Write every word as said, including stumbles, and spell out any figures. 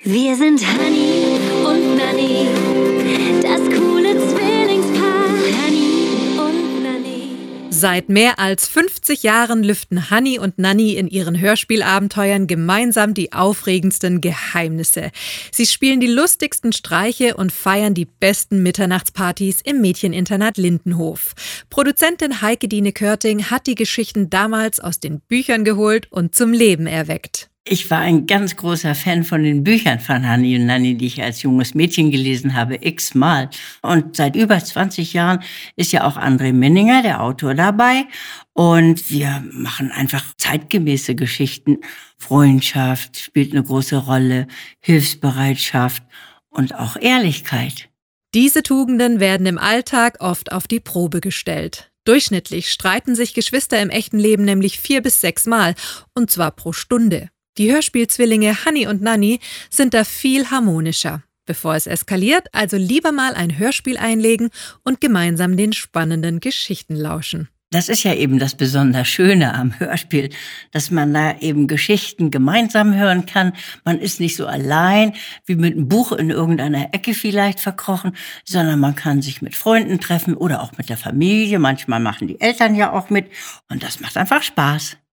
Wir sind Honey und Nanny, das coole Zwillingspaar. Honey und Nanny. Seit mehr als fünfzig Jahren lüften Honey und Nanny in ihren Hörspielabenteuern gemeinsam die aufregendsten Geheimnisse. Sie spielen die lustigsten Streiche und feiern die besten Mitternachtspartys im Mädcheninternat Lindenhof. Produzentin Heike-Dine Körting hat die Geschichten damals aus den Büchern geholt und zum Leben erweckt. Ich war ein ganz großer Fan von den Büchern von Honey und Nanny, die ich als junges Mädchen gelesen habe, x-mal. Und seit über zwanzig Jahren ist ja auch André Minninger, der Autor, dabei. Und wir machen einfach zeitgemäße Geschichten. Freundschaft spielt eine große Rolle, Hilfsbereitschaft und auch Ehrlichkeit. Diese Tugenden werden im Alltag oft auf die Probe gestellt. Durchschnittlich streiten sich Geschwister im echten Leben nämlich vier bis sechs Mal, und zwar pro Stunde. Die Hörspielzwillinge Honey und Nanny sind da viel harmonischer. Bevor es eskaliert, also lieber mal ein Hörspiel einlegen und gemeinsam den spannenden Geschichten lauschen. Das ist ja eben das besonders Schöne am Hörspiel, dass man da eben Geschichten gemeinsam hören kann. Man ist nicht so allein, wie mit einem Buch in irgendeiner Ecke vielleicht verkrochen, sondern man kann sich mit Freunden treffen oder auch mit der Familie. Manchmal machen die Eltern ja auch mit und das macht einfach Spaß.